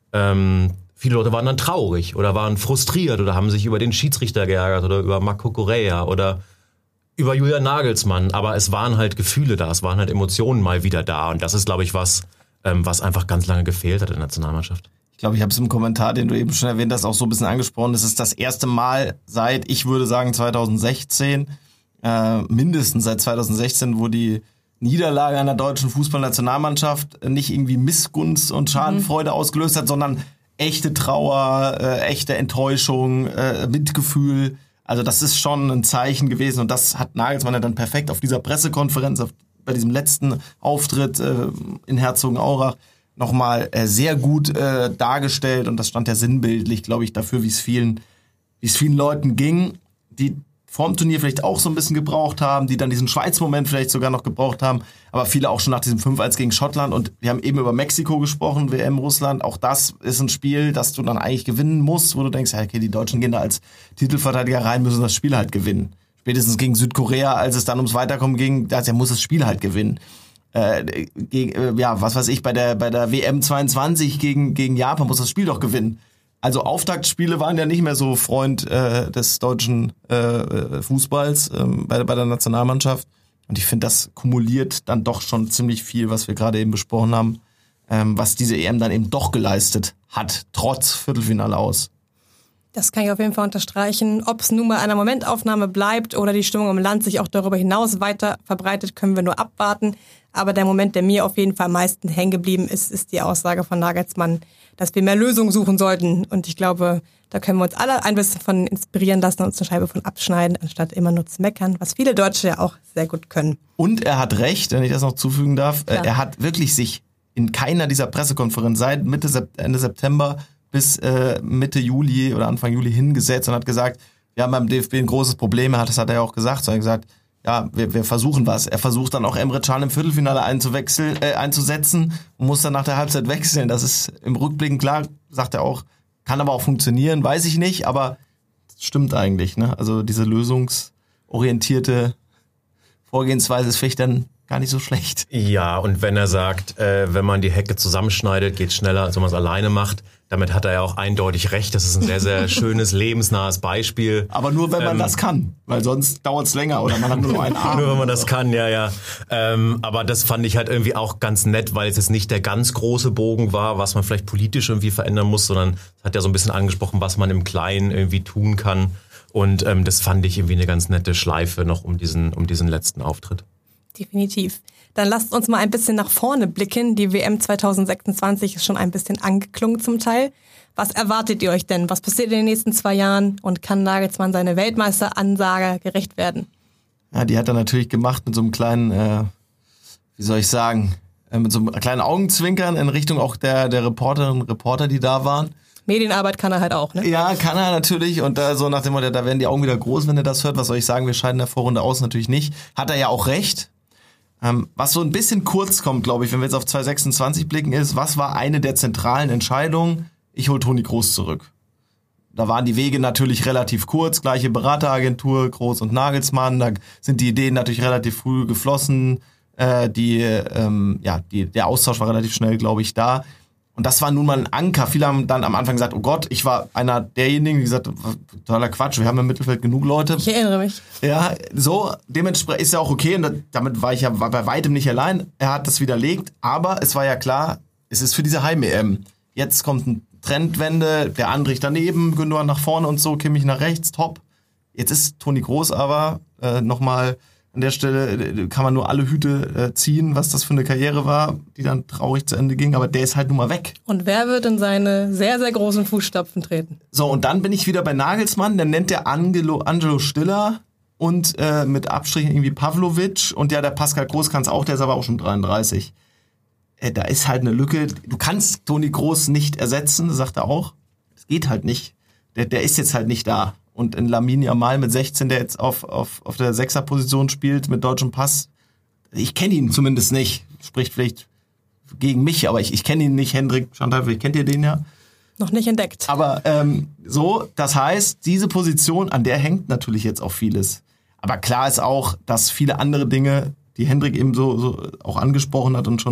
S3: ähm, viele Leute waren dann traurig oder waren frustriert oder haben sich über den Schiedsrichter geärgert oder über Marco Correa oder über Julian Nagelsmann. Aber es waren halt Gefühle da, es waren halt Emotionen mal wieder da. Und das ist, glaube ich, was, ähm, was einfach ganz lange gefehlt hat in der Nationalmannschaft.
S2: Ich glaube, ich habe es im Kommentar, den du eben schon erwähnt hast, auch so ein bisschen angesprochen. Es ist das erste Mal seit, ich würde sagen, zweitausendsechzehn, äh, mindestens seit zweitausendsechzehn, wo die Niederlage einer deutschen Fußballnationalmannschaft nicht irgendwie Missgunst und Schadenfreude mhm. ausgelöst hat, sondern echte Trauer, äh, echte Enttäuschung, äh, Mitgefühl. Also das ist schon ein Zeichen gewesen und das hat Nagelsmann ja dann perfekt auf dieser Pressekonferenz, auf, bei diesem letzten Auftritt äh, in Herzogenaurach nochmal äh, sehr gut äh, dargestellt und das stand ja sinnbildlich, glaube ich, dafür, wie es vielen, wie es vielen Leuten ging, die vorm Turnier vielleicht auch so ein bisschen gebraucht haben, die dann diesen Schweiz-Moment vielleicht sogar noch gebraucht haben, aber viele auch schon nach diesem fünf eins gegen Schottland und wir haben eben über Mexiko gesprochen, W M Russland, auch das ist ein Spiel, das du dann eigentlich gewinnen musst, wo du denkst, okay, die Deutschen gehen da als Titelverteidiger rein, müssen das Spiel halt gewinnen. Spätestens gegen Südkorea, als es dann ums Weiterkommen ging, da muss das Spiel halt gewinnen. Äh, gegen, äh, ja, was weiß ich, bei der bei der W M zweiundzwanzig gegen gegen Japan muss das Spiel doch gewinnen. Also Auftaktspiele waren ja nicht mehr so Freund äh, des deutschen äh, Fußballs äh, bei, bei der Nationalmannschaft. Und ich finde, das kumuliert dann doch schon ziemlich viel, was wir gerade eben besprochen haben, ähm, was diese E M dann eben doch geleistet hat, trotz Viertelfinale aus.
S1: Das kann ich auf jeden Fall unterstreichen. Ob es nun bei einer Momentaufnahme bleibt oder die Stimmung im Land sich auch darüber hinaus weiter verbreitet, können wir nur abwarten. Aber der Moment, der mir auf jeden Fall am meisten hängen geblieben ist, ist die Aussage von Nagelsmann, dass wir mehr Lösungen suchen sollten. Und ich glaube, da können wir uns alle ein bisschen von inspirieren lassen und uns eine Scheibe von abschneiden, anstatt immer nur zu meckern, was viele Deutsche ja auch sehr gut können.
S2: Und er hat recht, wenn ich das noch zufügen darf. Klar. Er hat wirklich sich in keiner dieser Pressekonferenzen seit Mitte, Ende September bis äh, Mitte Juli oder Anfang Juli hingesetzt und hat gesagt, wir haben beim D F B ein großes Problem. Das hat er ja auch gesagt. So, er hat gesagt, ja, wir, wir versuchen was. Er versucht dann auch Emre Can im Viertelfinale einzuwechseln, äh, einzusetzen und muss dann nach der Halbzeit wechseln. Das ist im Rückblick klar, sagt er auch, kann aber auch funktionieren, weiß ich nicht, aber das stimmt eigentlich. Ne? Also diese lösungsorientierte Vorgehensweise ist vielleicht dann gar nicht so schlecht.
S3: Ja, und wenn er sagt, äh, wenn man die Hecke zusammenschneidet, geht es schneller, als wenn man es alleine macht. Damit hat er ja auch eindeutig recht. Das ist ein sehr, sehr schönes, lebensnahes Beispiel.
S2: Aber nur, wenn man
S3: ähm,
S2: das kann. Weil sonst dauert es länger oder man hat nur noch einen Arm.
S3: Nur, wenn man das kann, ja, ja. Ähm, aber das fand ich halt irgendwie auch ganz nett, weil es jetzt nicht der ganz große Bogen war, was man vielleicht politisch irgendwie verändern muss, sondern es hat ja so ein bisschen angesprochen, was man im Kleinen irgendwie tun kann. Und ähm, das fand ich irgendwie eine ganz nette Schleife noch um diesen, um diesen letzten Auftritt.
S1: Definitiv. Dann lasst uns mal ein bisschen nach vorne blicken. Die W M zweitausendsechsundzwanzig ist schon ein bisschen angeklungen zum Teil. Was erwartet ihr euch denn? Was passiert in den nächsten zwei Jahren? Und kann Nagelsmann seine Weltmeisteransage gerecht werden?
S2: Ja, die hat er natürlich gemacht mit so einem kleinen, äh, wie soll ich sagen, äh, mit so einem kleinen Augenzwinkern in Richtung auch der, der Reporterinnen und Reporter, die da waren.
S1: Medienarbeit kann er halt auch, ne?
S2: Ja, kann er natürlich. Und da so nach dem Motto, da werden die Augen wieder groß, wenn er das hört. Was soll ich sagen? Wir scheiden in der Vorrunde aus, natürlich nicht. Hat er ja auch recht. Ähm, was so ein bisschen kurz kommt, glaube ich, wenn wir jetzt auf zweitausendsechsundzwanzig blicken, ist, was war eine der zentralen Entscheidungen? Ich hole Toni Kroos zurück. Da waren die Wege natürlich relativ kurz, gleiche Berateragentur, Kroos und Nagelsmann, da sind die Ideen natürlich relativ früh geflossen, äh, die, ähm, ja, die, der Austausch war relativ schnell, glaube ich, da. Und das war nun mal ein Anker. Viele haben dann am Anfang gesagt, oh Gott, ich war einer derjenigen, die gesagt haben, totaler Quatsch, wir haben im Mittelfeld genug Leute.
S1: Ich erinnere mich.
S2: Ja, so, dementsprechend ist ja auch okay und damit war ich ja bei weitem nicht allein. Er hat das widerlegt, aber es war ja klar, es ist für diese Heim-E M. Jetzt kommt eine Trendwende, der Andrich daneben, Gündogan nach vorne und so, Kimmich nach rechts, top. Jetzt ist Toni Kroos aber äh, nochmal an der Stelle kann man nur alle Hüte äh, ziehen, was das für eine Karriere war, die dann traurig zu Ende ging, aber der ist halt nun mal weg.
S1: Und wer wird in seine sehr, sehr großen Fußstapfen treten?
S2: So, und dann bin ich wieder bei Nagelsmann, dann nennt der Angelo, Angelo Stiller und äh, mit Abstrichen irgendwie Pavlovic und ja, der Pascal Groß kann es auch, der ist aber auch schon dreiunddreißig. Äh, da ist halt eine Lücke, du kannst Toni Kroos nicht ersetzen, sagt er auch. Das geht halt nicht. Der, der ist jetzt halt nicht da. Und in Lamine Yamal mit sechzehn, der jetzt auf, auf, auf der Sechserposition spielt, mit deutschem Pass. Ich kenne ihn zumindest nicht. Spricht vielleicht gegen mich, aber ich, ich kenne ihn nicht. Hendrik, Chantal, vielleicht kennt ihr den ja.
S1: Noch nicht entdeckt.
S2: Aber ähm, so, das heißt, diese Position, an der hängt natürlich jetzt auch vieles. Aber klar ist auch, dass viele andere Dinge, die Hendrik eben so, so auch angesprochen hat und schon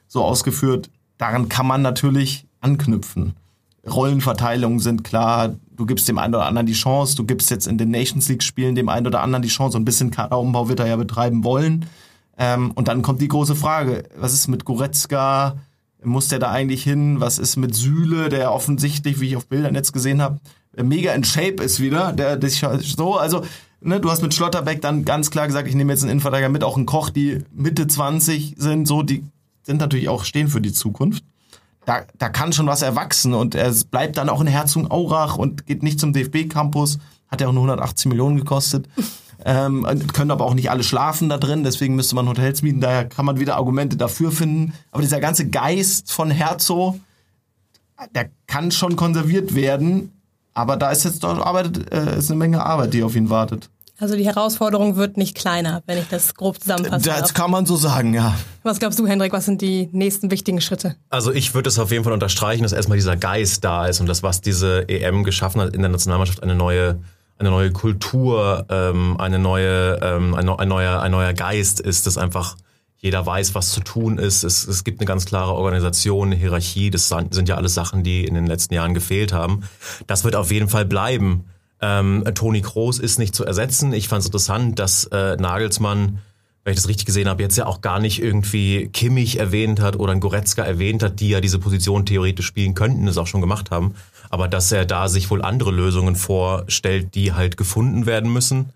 S2: so ausgeführt. Daran kann man natürlich anknüpfen. Rollenverteilungen sind klar, du gibst dem einen oder anderen die Chance, du gibst jetzt in den Nations League-Spielen dem einen oder anderen die Chance, so ein bisschen Kaderumbau wird er ja betreiben wollen. Ähm, und dann kommt die große Frage, was ist mit Goretzka, muss der da eigentlich hin, was ist mit Süle, der offensichtlich, wie ich auf Bildern jetzt gesehen habe, mega in Shape ist wieder, der, der so, also ne, du hast mit Schlotterbeck dann ganz klar gesagt, ich nehme jetzt einen Innenverteidiger mit, auch einen Koch, die Mitte zwanzig sind, so, die sind natürlich auch stehen für die Zukunft. Da, da kann schon was erwachsen und er bleibt dann auch in Herzogenaurach und geht nicht zum D F B-Campus. Hat ja auch nur hundertachtzig Millionen gekostet. ähm, können aber auch nicht alle schlafen da drin, deswegen müsste man Hotels mieten. Daher kann man wieder Argumente dafür finden. Aber dieser ganze Geist von Herzog, der kann schon konserviert werden. Aber da ist jetzt doch arbeitet, äh, ist eine Menge Arbeit, die auf ihn wartet.
S1: Also die Herausforderung wird nicht kleiner, wenn ich das grob zusammenfasse.
S2: Das kann man so sagen, ja.
S1: Was glaubst du, Hendrik, was sind die nächsten wichtigen Schritte?
S3: Also ich würde es auf jeden Fall unterstreichen, dass erstmal dieser Geist da ist und das, was diese E M geschaffen hat in der Nationalmannschaft, eine neue, eine neue Kultur, ähm, eine neue, ähm, ein, ein neuer, ein neuer Geist ist, dass einfach jeder weiß, was zu tun ist. Es, es gibt eine ganz klare Organisation, eine Hierarchie. Das sind ja alles Sachen, die in den letzten Jahren gefehlt haben. Das wird auf jeden Fall bleiben. Ähm, Toni Kroos ist nicht zu ersetzen. Ich fand es interessant, dass äh, Nagelsmann, wenn ich das richtig gesehen habe, jetzt ja auch gar nicht irgendwie Kimmich erwähnt hat oder einen Goretzka erwähnt hat, die ja diese Position theoretisch spielen könnten, das auch schon gemacht haben. Aber dass er da sich wohl andere Lösungen vorstellt, die halt gefunden werden müssen.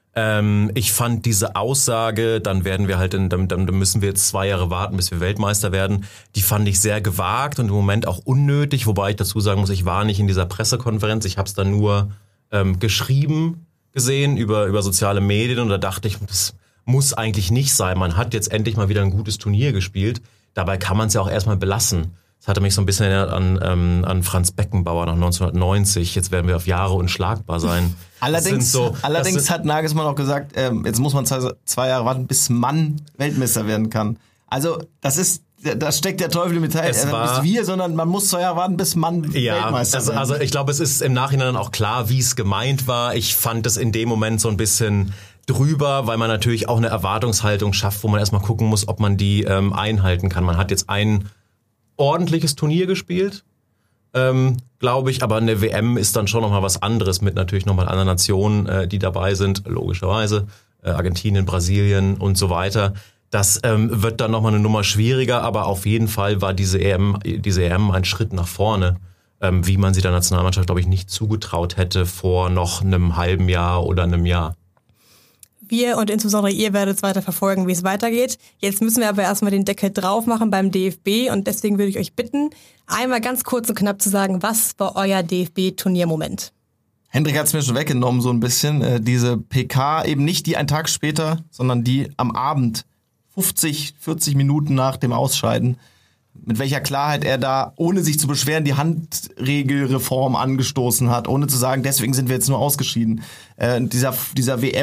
S3: Ähm, ich fand diese Aussage, dann werden wir halt, in, dann, dann müssen wir jetzt zwei Jahre warten, bis wir Weltmeister werden, die fand ich sehr gewagt und im Moment auch unnötig, wobei ich dazu sagen muss, ich war nicht in dieser Pressekonferenz, ich habe es dann nur ähm, geschrieben gesehen über, über soziale Medien und da dachte ich, das muss eigentlich nicht sein. Man hat jetzt endlich mal wieder ein gutes Turnier gespielt, dabei kann man es ja auch erstmal belassen. Das hatte mich so ein bisschen erinnert an, ähm, an Franz Beckenbauer nach neunzehnhundertneunzig. Jetzt werden wir auf Jahre unschlagbar sein.
S2: Allerdings,
S3: so,
S2: allerdings
S3: sind,
S2: hat Nagelsmann auch gesagt, ähm, jetzt muss man zwei, zwei Jahre warten, bis man Weltmeister werden kann. Also das ist, da steckt der Teufel im Detail.
S3: Es war,
S2: nicht wir, sondern man muss zwei Jahre warten, bis man
S3: ja,
S2: Weltmeister
S3: also,
S2: wird.
S3: Also ich glaube, es ist im Nachhinein auch klar, wie es gemeint war. Ich fand es in dem Moment so ein bisschen drüber, weil man natürlich auch eine Erwartungshaltung schafft, wo man erstmal gucken muss, ob man die ähm, einhalten kann. Man hat jetzt ein ordentliches Turnier gespielt, ähm, glaube ich, aber eine W M ist dann schon nochmal was anderes mit natürlich nochmal anderen Nationen, äh, die dabei sind, logischerweise, äh, Argentinien, Brasilien und so weiter. Das ähm, wird dann nochmal eine Nummer schwieriger, aber auf jeden Fall war diese E M, diese E M ein Schritt nach vorne, ähm, wie man sie der Nationalmannschaft, glaube ich, nicht zugetraut hätte vor noch einem halben Jahr oder einem Jahr.
S1: Wir und insbesondere ihr werdet es weiter verfolgen, wie es weitergeht. Jetzt müssen wir aber erstmal den Deckel drauf machen beim D F B und deswegen würde ich euch bitten, einmal ganz kurz und knapp zu sagen, was war euer D F B-Turniermoment?
S2: Hendrik hat es mir schon weggenommen so ein bisschen. Äh, diese P K, eben nicht die einen Tag später, sondern die am Abend, fünfzig, vierzig Minuten nach dem Ausscheiden. Mit welcher Klarheit er da, ohne sich zu beschweren, die Handregelreform angestoßen hat, ohne zu sagen, deswegen sind wir jetzt nur ausgeschieden. Äh, dieser dieser W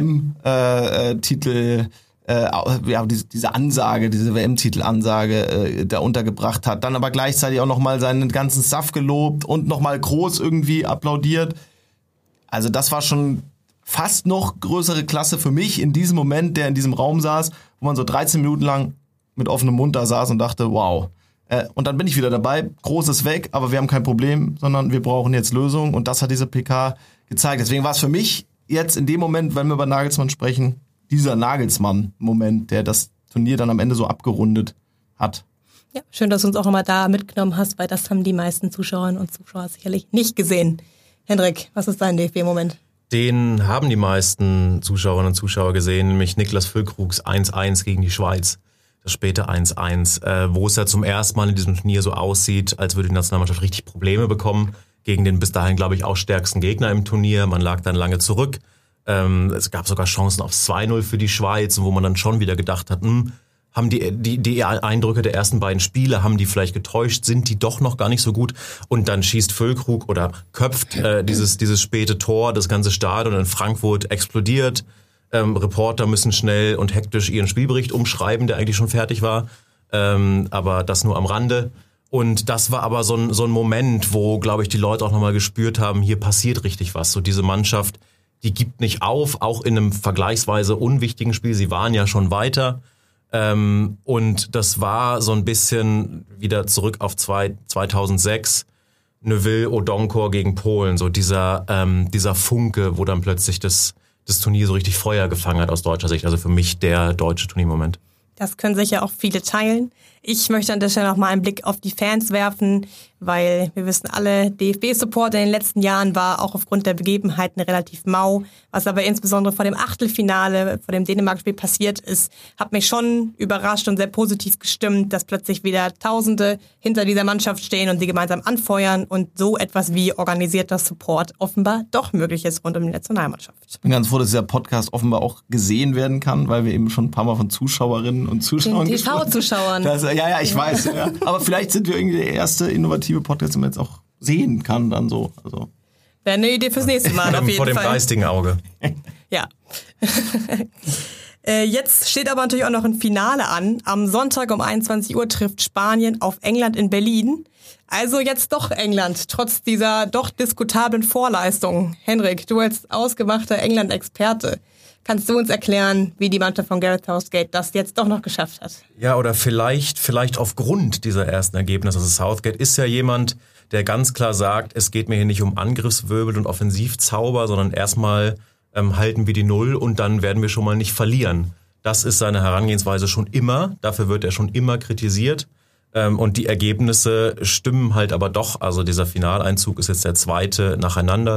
S2: M-Titel, äh, äh, ja, diese, diese Ansage, diese W M-Titel-Ansage äh, da untergebracht hat. Dann aber gleichzeitig auch nochmal seinen ganzen Staff gelobt und nochmal groß irgendwie applaudiert. Also das war schon fast noch größere Klasse für mich in diesem Moment, der in diesem Raum saß, wo man so dreizehn Minuten lang mit offenem Mund da saß und dachte, wow. Und dann bin ich wieder dabei, Großes weg, aber wir haben kein Problem, sondern wir brauchen jetzt Lösungen und das hat diese P K gezeigt. Deswegen war es für mich jetzt in dem Moment, wenn wir über Nagelsmann sprechen, dieser Nagelsmann-Moment, der das Turnier dann am Ende so abgerundet hat.
S1: Ja, schön, dass du uns auch nochmal da mitgenommen hast, weil das haben die meisten Zuschauerinnen und Zuschauer sicherlich nicht gesehen. Hendrik, was ist dein D F B-Moment?
S3: Den haben die meisten Zuschauerinnen und Zuschauer gesehen, nämlich Niklas Füllkrugs eins eins gegen die Schweiz. Das späte eins eins, äh, wo es ja zum ersten Mal in diesem Turnier so aussieht, als würde die Nationalmannschaft richtig Probleme bekommen gegen den bis dahin, glaube ich, auch stärksten Gegner im Turnier. Man lag dann lange zurück. Ähm, es gab sogar Chancen auf zwei null für die Schweiz, wo man dann schon wieder gedacht hat, hm, haben die, die, die Eindrücke der ersten beiden Spiele, haben die vielleicht getäuscht, sind die doch noch gar nicht so gut? Und dann schießt Füllkrug oder köpft äh, dieses, dieses späte Tor, das ganze Stadion in Frankfurt explodiert. Ähm, Reporter müssen schnell und hektisch ihren Spielbericht umschreiben, der eigentlich schon fertig war, ähm, aber das nur am Rande. Und das war aber so ein, so ein Moment, wo, glaube ich, die Leute auch nochmal gespürt haben, hier passiert richtig was. So diese Mannschaft, die gibt nicht auf, auch in einem vergleichsweise unwichtigen Spiel. Sie waren ja schon weiter. Ähm, und das war so ein bisschen wieder zurück auf zwei, zweitausendsechs, Neville Odonkor gegen Polen, so dieser, ähm, dieser Funke, wo dann plötzlich das, das Turnier so richtig Feuer gefangen hat aus deutscher Sicht. Also für mich der deutsche Turniermoment.
S1: Das können sicher auch viele teilen. Ich möchte an der Stelle noch mal einen Blick auf die Fans werfen, weil wir wissen alle, D F B-Support in den letzten Jahren war auch aufgrund der Begebenheiten relativ mau. Was aber insbesondere vor dem Achtelfinale, vor dem Dänemark-Spiel passiert ist, hat mich schon überrascht und sehr positiv gestimmt, dass plötzlich wieder Tausende hinter dieser Mannschaft stehen und sie gemeinsam anfeuern und so etwas wie organisierter Support offenbar doch möglich ist rund um die Nationalmannschaft.
S2: Ich bin ganz froh, dass dieser Podcast offenbar auch gesehen werden kann, weil wir eben schon ein paar Mal von Zuschauerinnen und Zuschauern
S1: den T V-Zuschauern.
S2: Ja, ja, ich weiß. Ja. Aber vielleicht sind wir irgendwie der erste innovative Podcast, den man jetzt auch sehen kann dann so. Also.
S1: Wäre eine Idee fürs nächste Mal auf jeden Fall.
S3: Vor dem geistigen Auge.
S1: Ja. Jetzt steht aber natürlich auch noch ein Finale an. Am Sonntag um einundzwanzig Uhr trifft Spanien auf England in Berlin. Also jetzt doch England, trotz dieser doch diskutablen Vorleistung. Henrik, du als ausgemachter England-Experte, kannst du uns erklären, wie die Mannschaft von Gareth Southgate das jetzt doch noch geschafft hat?
S3: Ja, oder vielleicht, vielleicht aufgrund dieser ersten Ergebnisse. Also Southgate ist ja jemand, der ganz klar sagt, es geht mir hier nicht um Angriffswirbel und Offensivzauber, sondern erstmal ähm, halten wir die Null und dann werden wir schon mal nicht verlieren. Das ist seine Herangehensweise schon immer. Dafür wird er schon immer kritisiert. Ähm, und die Ergebnisse stimmen halt aber doch. Also dieser Finaleinzug ist jetzt der zweite nacheinander,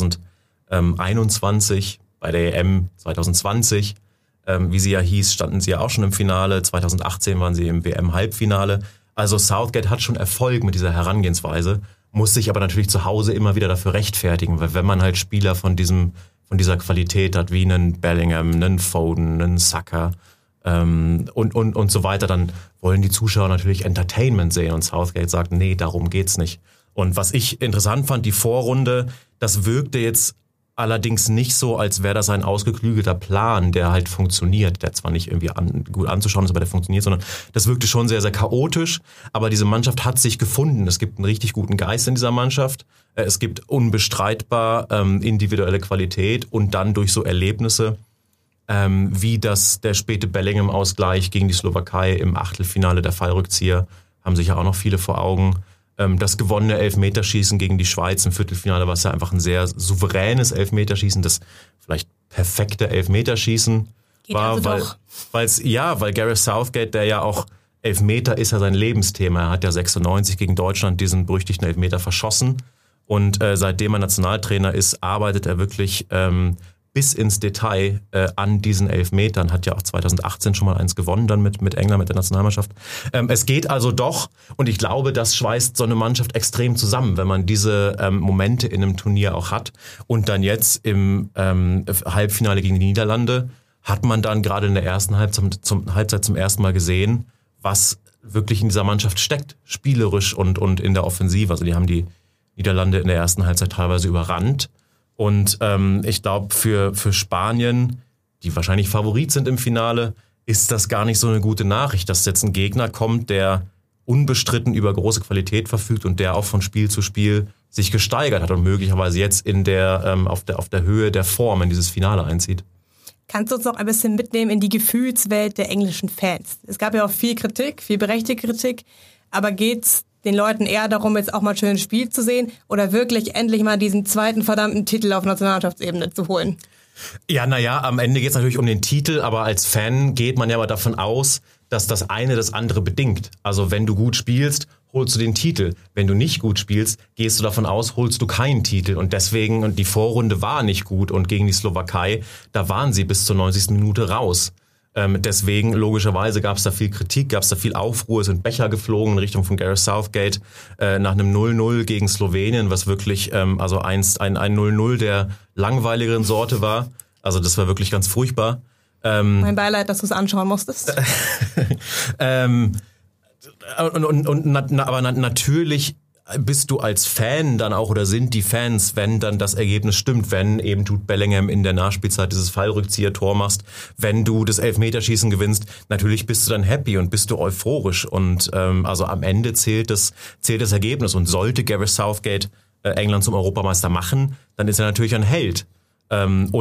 S3: zweitausendeinundzwanzig. Bei der E M zwanzig zwanzig, ähm, wie sie ja hieß, standen sie ja auch schon im Finale. zwanzig achtzehn waren sie im W M-Halbfinale. Also Southgate hat schon Erfolg mit dieser Herangehensweise, muss sich aber natürlich zu Hause immer wieder dafür rechtfertigen, weil wenn man halt Spieler von diesem, von dieser Qualität hat, wie einen Bellingham, einen Foden, einen Saka ähm, und, und, und so weiter, dann wollen die Zuschauer natürlich Entertainment sehen und Southgate sagt, nee, darum geht's nicht. Und was ich interessant fand, die Vorrunde, das wirkte jetzt allerdings nicht so, als wäre das ein ausgeklügelter Plan, der halt funktioniert, der zwar nicht irgendwie an, gut anzuschauen ist, aber der funktioniert, sondern das wirkte schon sehr, sehr chaotisch. Aber diese Mannschaft hat sich gefunden. Es gibt einen richtig guten Geist in dieser Mannschaft. Es gibt unbestreitbar ähm, individuelle Qualität und dann durch so Erlebnisse, ähm, wie das der späte Bellingham-Ausgleich gegen die Slowakei im Achtelfinale, der Fallrückzieher, haben sicher auch noch viele vor Augen. Das gewonnene Elfmeterschießen gegen die Schweiz im Viertelfinale, was ja einfach ein sehr souveränes Elfmeterschießen, das vielleicht perfekte Elfmeterschießen
S1: Geht
S3: war,
S1: also
S3: weil,
S1: doch.
S3: weil's, ja, weil Gareth Southgate, der ja auch Elfmeter ist ja sein Lebensthema. Er hat ja sechsundneunzig gegen Deutschland diesen berüchtigten Elfmeter verschossen und äh, seitdem er Nationaltrainer ist, arbeitet er wirklich ähm, bis ins Detail äh, an diesen Elfmetern, hat ja auch zwanzig achtzehn schon mal eins gewonnen dann mit, mit England, mit der Nationalmannschaft. Ähm, es geht also doch und ich glaube, das schweißt so eine Mannschaft extrem zusammen, wenn man diese ähm, Momente in einem Turnier auch hat. Und dann jetzt im ähm, Halbfinale gegen die Niederlande hat man dann gerade in der ersten Halbzeit zum, Halbzeit zum ersten Mal gesehen, was wirklich in dieser Mannschaft steckt, spielerisch und, und in der Offensive. Also die haben die Niederlande in der ersten Halbzeit teilweise überrannt. Und ähm, ich glaube, für, für Spanien, die wahrscheinlich Favorit sind im Finale, ist das gar nicht so eine gute Nachricht, dass jetzt ein Gegner kommt, der unbestritten über große Qualität verfügt und der auch von Spiel zu Spiel sich gesteigert hat und möglicherweise jetzt in der, ähm, auf der, auf der Höhe der Form in dieses Finale einzieht.
S1: Kannst du uns noch ein bisschen mitnehmen in die Gefühlswelt der englischen Fans? Es gab ja auch viel Kritik, viel berechtigte Kritik, aber geht's den Leuten eher darum, jetzt auch mal schön ein Spiel zu sehen oder wirklich endlich mal diesen zweiten verdammten Titel auf Nationalmannschaftsebene zu holen?
S3: Ja, naja, am Ende geht es natürlich um den Titel, aber als Fan geht man ja mal davon aus, dass das eine das andere bedingt. Also wenn du gut spielst, holst du den Titel. Wenn du nicht gut spielst, gehst du davon aus, holst du keinen Titel. Und deswegen, und die Vorrunde war nicht gut und gegen die Slowakei, da waren sie bis zur neunzigsten Minute raus. Ähm, deswegen, logischerweise, gab es da viel Kritik, gab es da viel Aufruhr, es sind Becher geflogen in Richtung von Gareth Southgate äh, nach einem null null gegen Slowenien, was wirklich ähm, also einst ein, ein null null der langweiligeren Sorte war. Also das war wirklich ganz furchtbar. Ähm,
S1: mein Beileid, dass du es anschauen musstest.
S3: ähm, und, und, und na, aber na, natürlich bist du als Fan dann auch oder sind die Fans, wenn dann das Ergebnis stimmt, wenn eben Jude Bellingham in der Nachspielzeit dieses Fallrückzieher-Tor machst, wenn du das Elfmeterschießen gewinnst, natürlich bist du dann happy und bist du euphorisch und ähm, also am Ende zählt das, zählt das Ergebnis und sollte Gareth Southgate äh, England zum Europameister machen, dann ist er natürlich ein Held ähm, und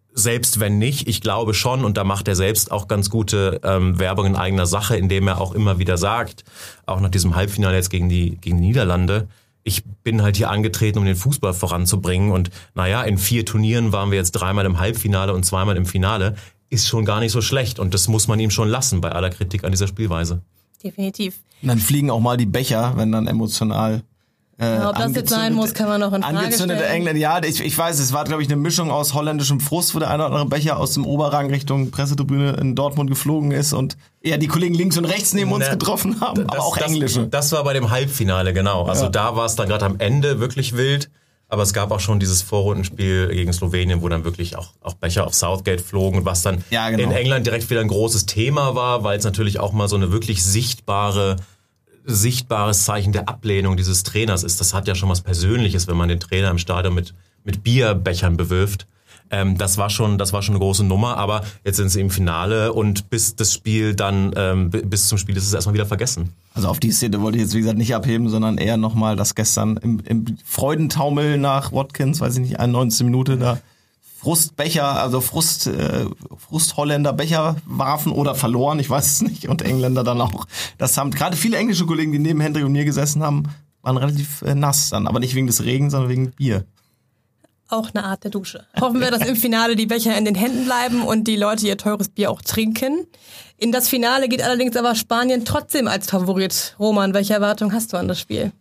S3: selbst wenn nicht, ich glaube schon, und da macht er selbst auch ganz gute ähm, Werbung in eigener Sache, indem er auch immer wieder sagt, auch nach diesem Halbfinale jetzt gegen die, gegen die Niederlande, ich bin halt hier angetreten, um den Fußball voranzubringen und naja, in vier Turnieren waren wir jetzt dreimal im Halbfinale und zweimal im Finale, ist schon gar nicht so schlecht und das muss man ihm schon lassen bei aller Kritik an dieser Spielweise.
S1: Definitiv.
S2: Und dann fliegen auch mal die Becher, wenn dann emotional Äh,
S1: ja, ob das jetzt sein muss, kann man noch in Frage
S2: angezündete
S1: stellen.
S2: Engländer, ja, ich, ich weiß, es war, glaube ich, eine Mischung aus holländischem Frust, wo der eine oder andere Becher aus dem Oberrang Richtung Pressetribüne in Dortmund geflogen ist und eher die Kollegen links und rechts neben uns
S3: Ne,
S2: getroffen haben,
S3: das,
S2: aber auch
S3: das,
S2: englische.
S3: Das war bei dem Halbfinale, genau. Also
S2: Ja.
S3: da war es dann gerade am Ende wirklich wild. Aber es gab auch schon dieses Vorrundenspiel gegen Slowenien, wo dann wirklich auch, auch Becher auf Southgate flogen, was dann
S2: Ja, genau.
S3: in England direkt wieder ein großes Thema war, weil es natürlich auch mal so eine wirklich sichtbare sichtbares Zeichen der Ablehnung dieses Trainers ist. Das hat ja schon was Persönliches, wenn man den Trainer im Stadion mit mit Bierbechern bewirft. Ähm, das war schon, das war schon eine große Nummer. Aber jetzt sind sie im Finale und bis das Spiel dann ähm, bis zum Spiel ist es erstmal wieder vergessen.
S2: Also auf die Szene wollte ich jetzt, wie gesagt, nicht abheben, sondern eher nochmal das gestern im, im Freudentaumel nach Watkins, weiß ich nicht, einundneunzigste Minute da Frustbecher, also Frust, äh, Frust-Holländer Becher warfen oder verloren, ich weiß es nicht, und Engländer dann auch. Das haben gerade viele englische Kollegen, die neben Hendrik und mir gesessen haben, waren relativ äh, nass dann, aber nicht wegen des Regens, sondern wegen Bier.
S1: Auch eine Art der Dusche. Hoffen wir, dass im Finale die Becher in den Händen bleiben und die Leute ihr teures Bier auch trinken. In das Finale geht allerdings aber Spanien trotzdem als Favorit. Roman, welche Erwartung hast du an das Spiel?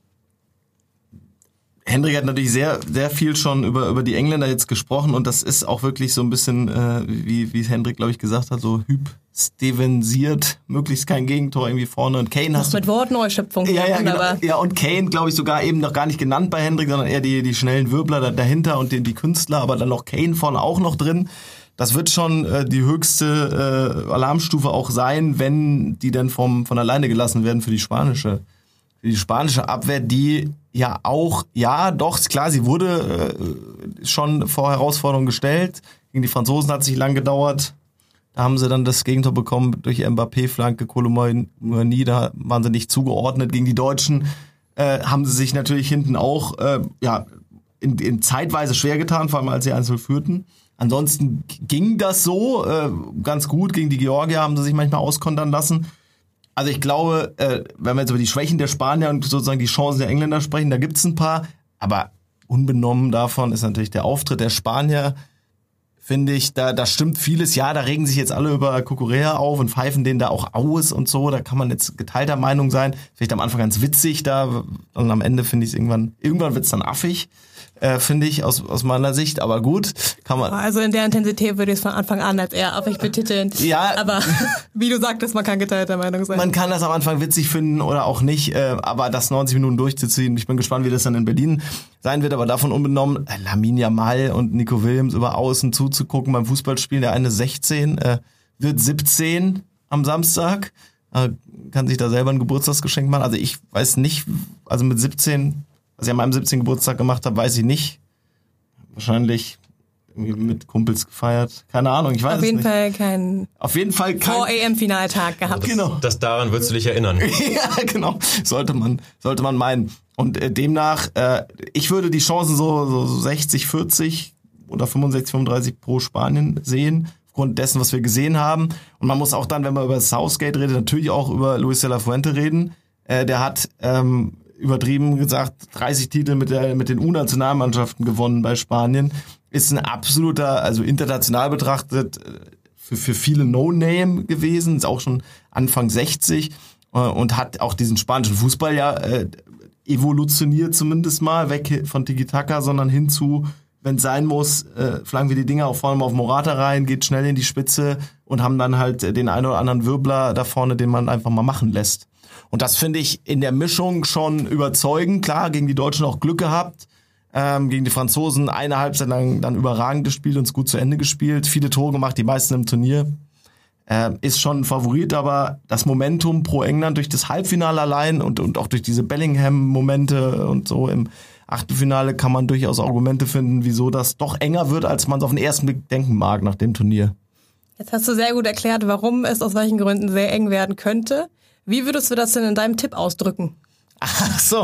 S2: Hendrik hat natürlich sehr, sehr viel schon über, über die Engländer jetzt gesprochen und das ist auch wirklich so ein bisschen, äh, wie, wie Hendrik, glaube ich, gesagt hat, so hyp-stevensiert, möglichst kein Gegentor irgendwie vorne und Kane
S1: Das
S2: hast
S1: mit Wortneuschöpfung.
S2: ja, ja,
S1: Wunderbar.
S2: genau. Ja, und Kane, glaube ich, sogar eben noch gar nicht genannt bei Hendrik, sondern eher die, die schnellen Wirbler da, dahinter und die, die Künstler, aber dann noch Kane vorne auch noch drin. Das wird schon äh, die höchste äh, Alarmstufe auch sein, wenn die dann vom, von alleine gelassen werden für die spanische, für die spanische Abwehr, die ja auch, ja doch, klar, sie wurde äh, schon vor Herausforderungen gestellt. Gegen die Franzosen hat es nicht lang gedauert. Da haben sie dann das Gegentor bekommen durch Mbappé-Flanke, Koulibaly, da waren sie nicht zugeordnet. Gegen die Deutschen äh, haben sie sich natürlich hinten auch äh, ja, in, in zeitweise schwer getan, vor allem als sie eins null führten. Ansonsten ging das so äh, ganz gut. Gegen die Georgier haben sie sich manchmal auskontern lassen. Also ich glaube, äh, wenn wir jetzt über die Schwächen der Spanier und sozusagen die Chancen der Engländer sprechen, da gibt's ein paar. Aber unbenommen davon ist natürlich der Auftritt der Spanier, finde ich, da, da stimmt vieles. Ja, da regen sich jetzt alle über Cucurella auf und pfeifen den da auch aus und so. Da kann man jetzt geteilter Meinung sein. Vielleicht am Anfang ganz witzig da und am Ende finde ich es irgendwann, irgendwann wird's dann affig. Äh, finde ich, aus, aus meiner Sicht, aber gut, kann man...
S1: Also in der Intensität würde ich es von Anfang an als eher affig betiteln.
S2: Ja.
S1: Aber wie du sagtest, man kann geteilter Meinung sein.
S2: Man kann das am Anfang witzig finden oder auch nicht, äh, aber das neunzig Minuten durchzuziehen, ich bin gespannt, wie das dann in Berlin sein wird, aber davon unbenommen, äh, Lamine Yamal und Nico Williams über Außen zuzugucken beim Fußballspielen, der eine sechzehn, äh, wird siebzehn am Samstag, äh, kann sich da selber ein Geburtstagsgeschenk machen, also ich weiß nicht, also mit siebzehn... Was ich an meinem siebzehnten Geburtstag gemacht habe, weiß ich nicht. Wahrscheinlich irgendwie mit Kumpels gefeiert. Keine Ahnung, ich weiß
S1: Auf
S2: es
S1: jeden
S2: nicht.
S1: Fall kein
S2: Auf jeden Fall kein...
S1: Vor-A M-Finaltag gehabt.
S3: Das,
S2: Genau.
S3: das daran würdest du dich erinnern.
S2: Ja, genau. Sollte man, sollte man meinen. Und äh, demnach, äh, ich würde die Chancen so, so sechzig, vierzig oder fünfundsechzig, fünfunddreißig pro Spanien sehen. Aufgrund dessen, was wir gesehen haben. Und man muss auch dann, wenn man über Southgate redet, natürlich auch über Luis de la Fuente reden. Äh, der hat... Ähm, übertrieben gesagt, dreißig Titel mit der mit den U-Nationalmannschaften gewonnen bei Spanien, ist ein absoluter, also international betrachtet, für, für viele No-Name gewesen, ist auch schon Anfang sechzig und hat auch diesen spanischen Fußball ja äh, evolutioniert zumindest mal, weg von Tiki-Taka, sondern hin zu, wenn es sein muss, äh, flanken wir die Dinger auch vorne mal auf Morata rein, geht schnell in die Spitze und haben dann halt den einen oder anderen Wirbler da vorne, den man einfach mal machen lässt. Und das finde ich in der Mischung schon überzeugend. Klar, gegen die Deutschen auch Glück gehabt. Ähm, gegen die Franzosen eine Halbzeit lang dann überragend gespielt und es gut zu Ende gespielt. Viele Tore gemacht, die meisten im Turnier. Ähm, ist schon ein Favorit, aber das Momentum pro England durch das Halbfinale allein und, und auch durch diese Bellingham-Momente und so im Achtelfinale kann man durchaus Argumente finden, wieso das doch enger wird, als man es auf den ersten Blick denken mag nach dem Turnier.
S1: Jetzt hast du sehr gut erklärt, warum es aus welchen Gründen sehr eng werden könnte. Wie würdest du das denn in deinem Tipp ausdrücken?
S2: Ach so,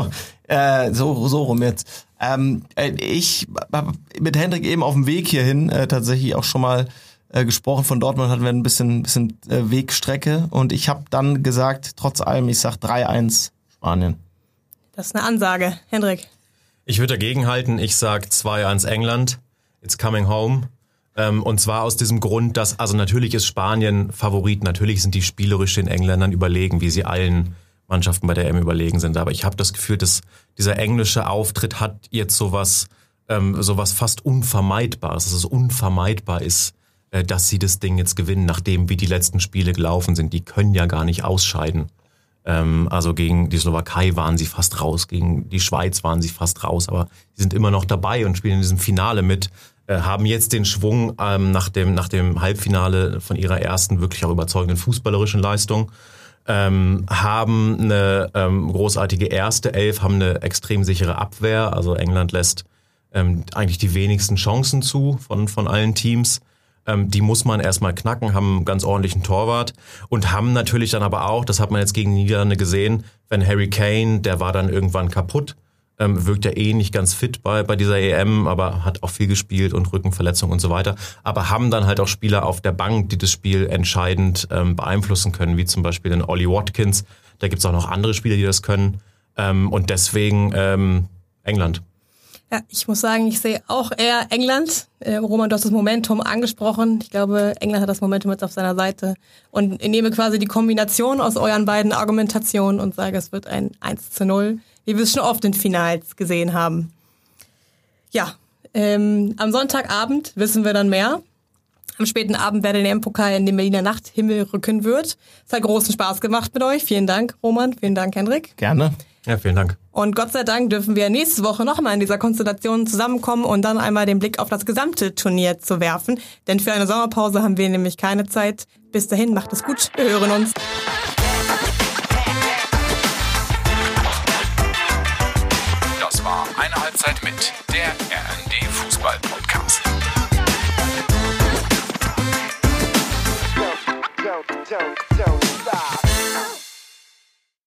S2: Äh, so, so rum jetzt. Ähm, ich habe mit Hendrik eben auf dem Weg hierhin äh, tatsächlich auch schon mal äh, gesprochen. Von Dortmund hatten wir ein bisschen, bisschen äh, Wegstrecke. Und ich habe dann gesagt, trotz allem, ich sag drei eins Spanien.
S1: Das ist eine Ansage. Hendrik?
S3: Ich würde dagegen halten. Ich sag zwei eins England. It's coming home. Ähm, und zwar aus diesem Grund, dass, also natürlich ist Spanien Favorit. Natürlich sind die spielerisch den Engländern überlegen, wie sie allen Mannschaften bei der E M überlegen sind. Aber ich habe das Gefühl, dass dieser englische Auftritt hat jetzt sowas, ähm, sowas fast Unvermeidbares, dass es unvermeidbar ist, äh, dass sie das Ding jetzt gewinnen, nachdem wie die letzten Spiele gelaufen sind. Die können ja gar nicht ausscheiden. Ähm, also gegen die Slowakei waren sie fast raus, gegen die Schweiz waren sie fast raus, aber sie sind immer noch dabei und spielen in diesem Finale mit, äh, haben jetzt den Schwung ähm, nach dem, nach dem Halbfinale von ihrer ersten wirklich auch überzeugenden fußballerischen Leistung. Ähm, haben eine ähm, großartige erste Elf, haben eine extrem sichere Abwehr. Also England lässt ähm, eigentlich die wenigsten Chancen zu von von allen Teams. Ähm, die muss man erstmal knacken, haben einen ganz ordentlichen Torwart und haben natürlich dann aber auch, das hat man jetzt gegen die Niederlande gesehen, wenn Harry Kane, der war dann irgendwann kaputt, ähm, wirkt er eh nicht ganz fit bei bei dieser E M, aber hat auch viel gespielt und Rückenverletzung und so weiter. Aber haben dann halt auch Spieler auf der Bank, die das Spiel entscheidend ähm, beeinflussen können, wie zum Beispiel den Ollie Watkins. Da gibt's auch noch andere Spieler, die das können. Ähm, und deswegen ähm, England.
S1: Ja, ich muss sagen, ich sehe auch eher England. Äh, Roman, du hast das Momentum angesprochen. Ich glaube, England hat das Momentum jetzt auf seiner Seite. Und ich nehme quasi die Kombination aus euren beiden Argumentationen und sage, es wird ein eins zu null. Wie wir es schon oft in Finals gesehen haben. Ja, ähm, am Sonntagabend wissen wir dann mehr. Am späten Abend, wer den E M-Pokal in den Berliner Nachthimmel rücken wird. Es hat großen Spaß gemacht mit euch. Vielen Dank, Roman. Vielen Dank, Hendrik.
S2: Gerne.
S3: Ja, vielen Dank.
S1: Und Gott sei Dank dürfen wir nächste Woche nochmal in dieser Konstellation zusammenkommen und dann einmal den Blick auf das gesamte Turnier zu werfen. Denn für eine Sommerpause haben wir nämlich keine Zeit. Bis dahin, macht es gut. Wir hören uns.